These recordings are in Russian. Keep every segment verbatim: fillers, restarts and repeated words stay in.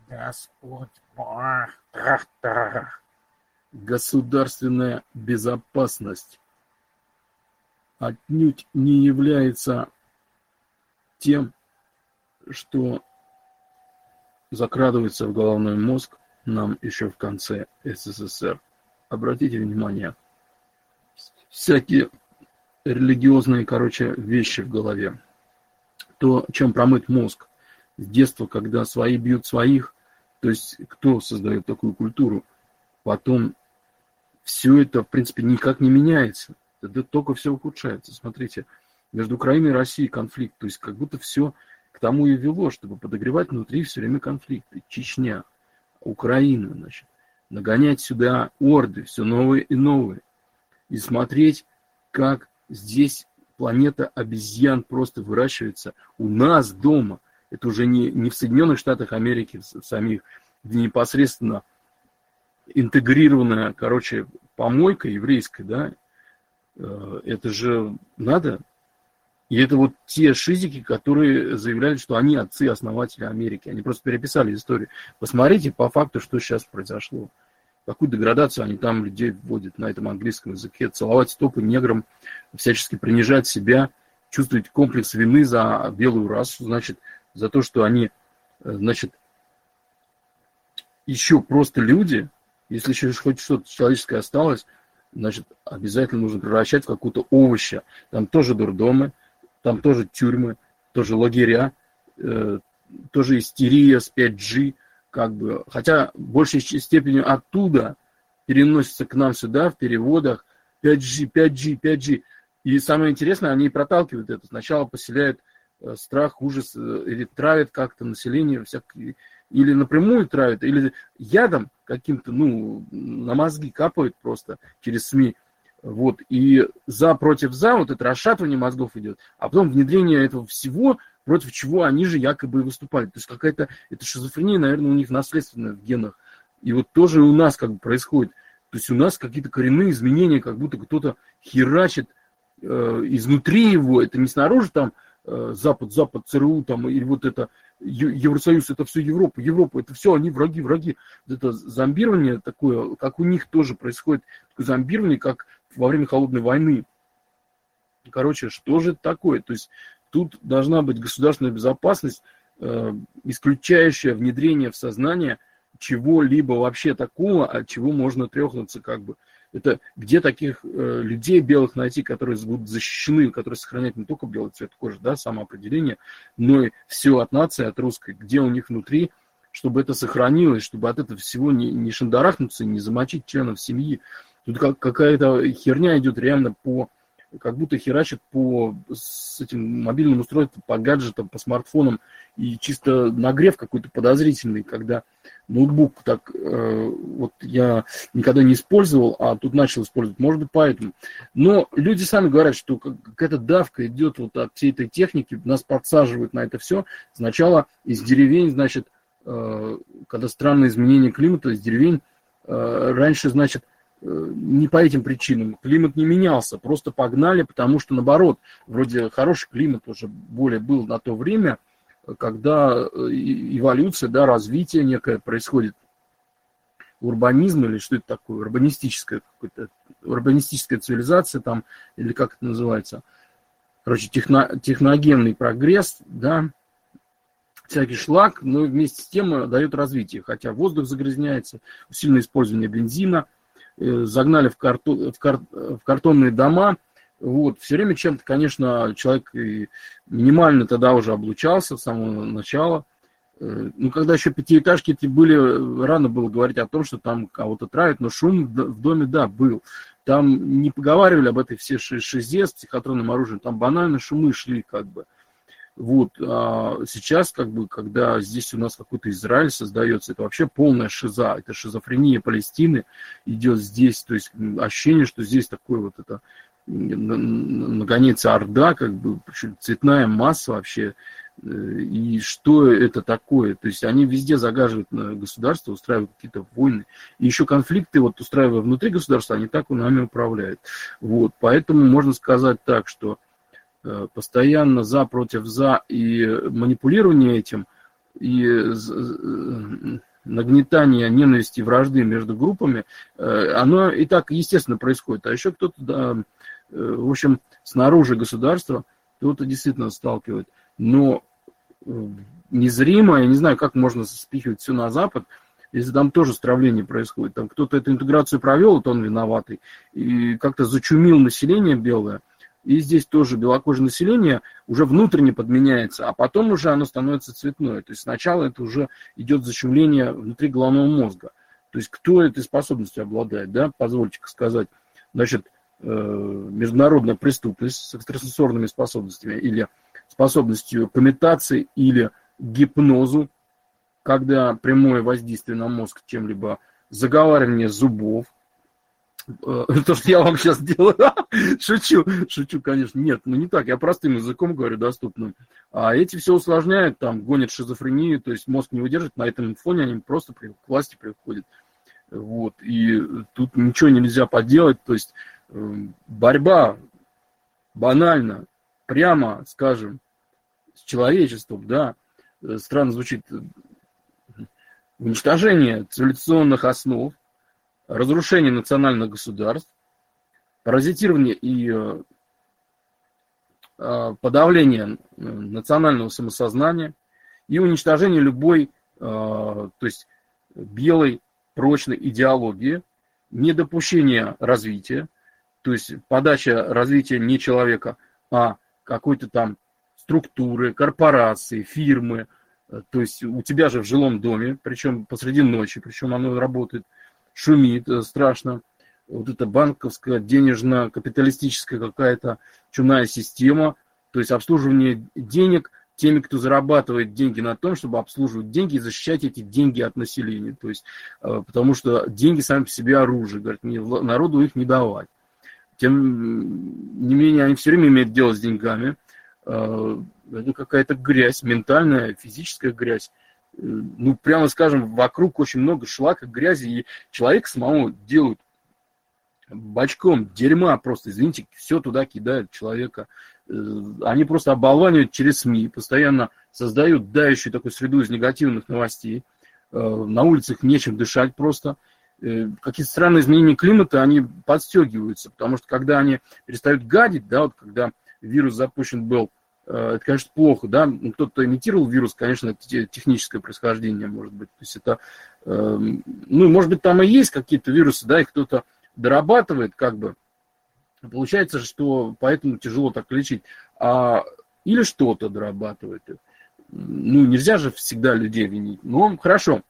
Господь Бог. Трах-тарах. Государственная безопасность отнюдь не является тем, что закрадывается в головной мозг нам еще в конце СССР. Обратите внимание, всякие религиозные, короче, вещи в голове. То, чем промыт мозг с детства, когда свои бьют своих, то есть кто создает такую культуру, потом все это, в принципе, никак не меняется. Это только все ухудшается. Смотрите, между Украиной и Россией конфликт, то есть как будто все к тому и вело, чтобы подогревать внутри все время конфликты. Чечня, Украина, значит, нагонять сюда орды, все новые и новые. И смотреть, как здесь планета обезьян просто выращивается у нас дома. Это уже не, не в Соединенных Штатах Америки самих, где непосредственно интегрированная, короче, помойка еврейская, да, это же надо. И это вот те шизики, которые заявляли, что они отцы-основатели Америки. Они просто переписали историю. Посмотрите по факту, что сейчас произошло. Какую деградацию они там людей вводят на этом английском языке. Целовать стопы неграм, всячески принижать себя, чувствовать комплекс вины за белую расу, значит, за то, что они, значит, еще просто люди. Если еще хоть что-то человеческое осталось, значит, обязательно нужно превращать в какую-то овоща. Там тоже дурдомы, там тоже тюрьмы, тоже лагеря, э, тоже истерия с пять джи, как бы. Хотя в большей степени оттуда переносится к нам сюда в переводах пять джи, пять джи, пять джи. И самое интересное, они проталкивают это. Сначала поселяют э, страх, ужас, э, или травят как-то население, всякие, или напрямую травят, или ядом каким-то, ну, на мозги капают просто через СМИ. Вот, и за против за, вот это расшатывание мозгов идет, а потом внедрение этого всего, против чего они же якобы выступали. То есть какая-то, это шизофрения, наверное, у них наследственная в генах. И вот тоже у нас как бы происходит. То есть у нас какие-то коренные изменения, как будто кто-то херачит э, изнутри его, это не снаружи там э, Запад, Запад, ЦРУ там, или вот это Евросоюз, это все Европа, Европа, это все они враги, враги. Это зомбирование такое, как у них тоже происходит, такое зомбирование, как во время холодной войны. Короче, что же это такое? То есть тут должна быть государственная безопасность, э, исключающая внедрение в сознание чего-либо вообще такого, от чего можно трехнуться как бы. Это где таких э, людей белых найти, которые будут защищены, которые сохраняют не только белый цвет кожи, да, самоопределение, но и все от нации, от русской, где у них внутри, чтобы это сохранилось, чтобы от этого всего не, не шандарахнуться, не замочить членов семьи. Тут как, какая-то херня идет реально по, как будто херачит по с этим мобильным устройством, по гаджетам, по смартфонам, и чисто нагрев какой-то подозрительный, когда ноутбук так, э, вот я никогда не использовал, а тут начал использовать, может быть, поэтому. Но люди сами говорят, что какая-то давка идет вот от всей этой техники, нас подсаживают на это все. Сначала из деревень, значит, э, когда странные изменения климата, из деревень э, раньше, значит, не по этим причинам. Климат не менялся, просто погнали, потому что, наоборот, вроде хороший климат уже более был на то время, когда эволюция, да, развитие некое происходит. Урбанизм или что это такое? Урбанистическая, урбанистическая цивилизация там, или как это называется? Короче, техно, техногенный прогресс, да, всякий шлак, но вместе с тем дает развитие. Хотя воздух загрязняется, усиленное использование бензина, загнали в, картон, в, кар, в картонные дома. Вот. Все время чем-то, конечно, человек минимально тогда уже облучался с самого начала. Ну, когда еще пятиэтажки эти были, рано было говорить о том, что там кого-то травят, но шум в доме, да, был. Там не поговаривали об этой всей шизе с психотронным оружием, там банально шумы шли как бы. Вот. А сейчас, как бы, когда здесь у нас какой-то Израиль создается, это вообще полная шиза, это шизофрения Палестины идет здесь, то есть ощущение, что здесь такое вот это нагоняется орда, как бы цветная масса вообще, и что это такое, то есть они везде загаживают государство, устраивают какие-то войны, и еще конфликты, вот устраивая внутри государства, они так нами управляют. Вот. Поэтому можно сказать так, что постоянно за, против, за и манипулирование этим, и нагнетание ненависти и вражды между группами, оно и так естественно происходит. А еще кто-то, да, в общем, снаружи государства кто-то действительно сталкивает. Но незримо, я не знаю, как можно спихивать все на Запад, если там тоже стравление происходит. Там кто-то эту интеграцию провел, то он виноватый. И как-то зачумил население белое. И здесь тоже белокожее население уже внутренне подменяется, а потом уже оно становится цветное. То есть сначала это уже идет зачумление внутри головного мозга. То есть кто этой способностью обладает, да, позвольте-ка сказать. Значит, международная преступность с экстрасенсорными способностями или способностью к имитации или гипнозу, когда прямое воздействие на мозг чем-либо, заговаривание зубов. То, что я вам сейчас делаю, шучу, шучу, конечно, нет, ну не так, я простым языком говорю, доступным. А эти все усложняют, там, гонят шизофрению, то есть мозг не выдержит, на этом фоне они просто к власти приходят. Вот, и тут ничего нельзя поделать, то есть борьба банально, прямо, скажем, с человечеством, да, странно звучит, уничтожение цивилизационных основ, разрушение национальных государств, паразитирование и подавление национального самосознания и уничтожение любой, то есть белой, прочной идеологии, недопущение развития, то есть подача развития не человека, а какой-то там структуры, корпорации, фирмы. То есть у тебя же в жилом доме, причем посреди ночи, причем оно работает, шумит страшно. Вот эта банковская, денежно-капиталистическая какая-то чумная система, то есть обслуживание денег теми, кто зарабатывает деньги на том, чтобы обслуживать деньги и защищать эти деньги от населения. То есть, потому что деньги сами по себе оружие, говорят, народу их не давать. Тем не менее, они все время имеют дело с деньгами. Это какая-то грязь, ментальная, физическая грязь. Ну, прямо скажем, вокруг очень много шлака, грязи, и человек самому делают бачком дерьма просто, извините, все туда кидают человека. Они просто оболванивают через СМИ, постоянно создают давящую такую среду из негативных новостей. На улицах нечем дышать просто. Какие-то странные изменения климата, они подстегиваются, потому что когда они перестают гадить, да, вот когда вирус запущен был, это, конечно, плохо, да, кто-то имитировал вирус, конечно, это техническое происхождение, может быть, то есть это, ну, может быть, там и есть какие-то вирусы, да, их кто-то дорабатывает, как бы, получается, что поэтому тяжело так лечить, а, или что-то дорабатывает, ну, нельзя же всегда людей винить, ну, хорошо,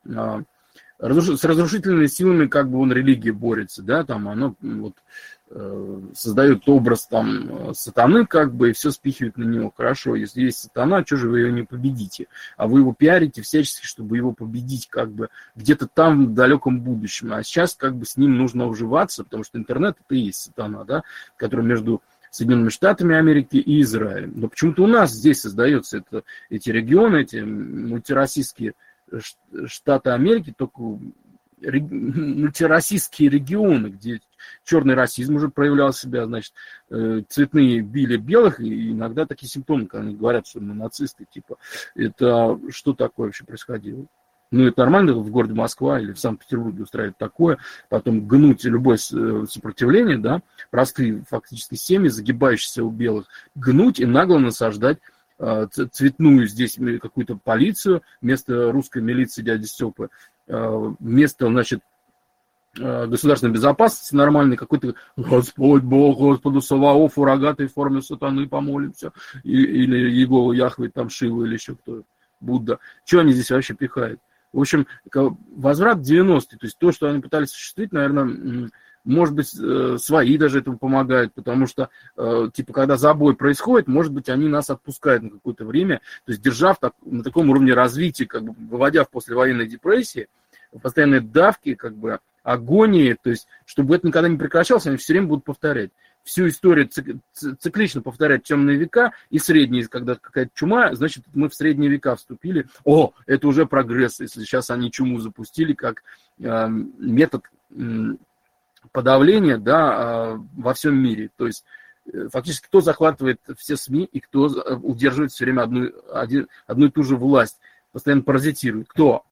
с разрушительными силами, как бы, он, религия борется, да, там, оно, вот, создает образ там сатаны, как бы, и все спихивает на него. Хорошо, если есть сатана, что же вы ее не победите? А вы его пиарите всячески, чтобы его победить, как бы, где-то там в далеком будущем. А сейчас, как бы, с ним нужно уживаться, потому что интернет — это и есть сатана, да, который между Соединенными Штатами Америки и Израилем. Но почему-то у нас здесь создаются это, эти регионы, эти мультироссийские штаты Америки, только мультироссийские регионы, где черный расизм уже проявлял себя, значит, цветные били белых, и иногда такие симптомы, когда они говорят, что мы нацисты, типа, это что такое вообще происходило? Ну, это нормально в городе Москва или в Санкт-Петербурге устраивать такое, потом гнуть любое сопротивление, да, простые фактически семьи, загибающиеся у белых, гнуть и нагло насаждать цветную здесь какую-то полицию вместо русской милиции дяди Степы, вместо, значит, государственной безопасности нормальной, какой-то Господь Бог, Господу Саваофу, рогатой форме сатаны помолимся, или Иегову, Яхве, там Шива, или еще кто, Будда. Что они здесь вообще пихают? В общем, возврат девяностые, то есть то, что они пытались осуществить, наверное, может быть, свои даже этому помогают, потому что, типа, когда забой происходит, может быть, они нас отпускают на какое-то время, то есть держав так, на таком уровне развития, как бы выводя в послевоенной депрессии, в постоянной давке, как бы, агонии, то есть, чтобы это никогда не прекращалось, они все время будут повторять. Всю историю циклично повторять темные века и средние, когда какая-то чума, значит, мы в средние века вступили. О, это уже прогресс, если сейчас они чуму запустили как э, метод э, подавления, да, э, во всем мире. То есть, э, фактически, кто захватывает все СМИ и кто удерживает все время одну, один, одну и ту же власть. постоянно паразитирует. Кто?